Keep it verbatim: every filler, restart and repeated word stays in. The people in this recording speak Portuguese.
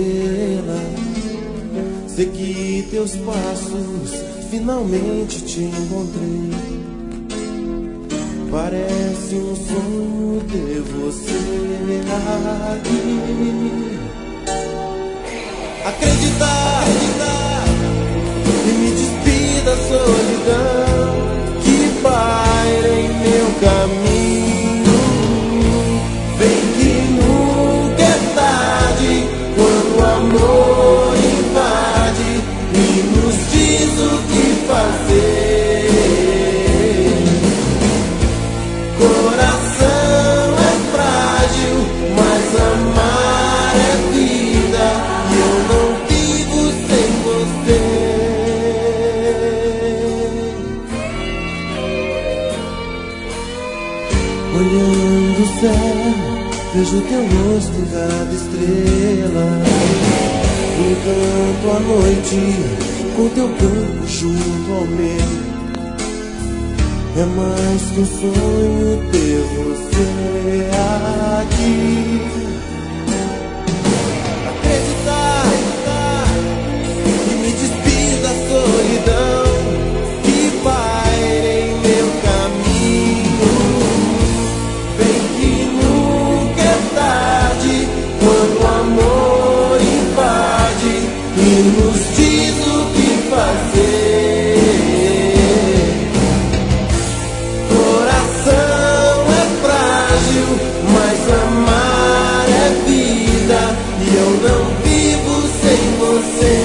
estrela. Segui teus passos, finalmente te encontrei. Parece um sonho ter você aqui. Acreditar, acreditar e me despir da solidão que paira em meu caminho. Vem que nunca é tarde, quando o amor invade e nos diz o que fazer. Coração é frágil, mas amar é vida, e eu não vivo sem você. Olhando o céu, vejo teu rosto em cada estrela. Encanto a noite com teu corpo junto ao meu. É mais que um sonho ter você aqui. Acreditar, acreditar e me despir da solidão que paira em meu caminho. Vem que nunca é tarde, quando o amor invade e nos diz o que fazer. Mas amar é vida, e eu não vivo sem você.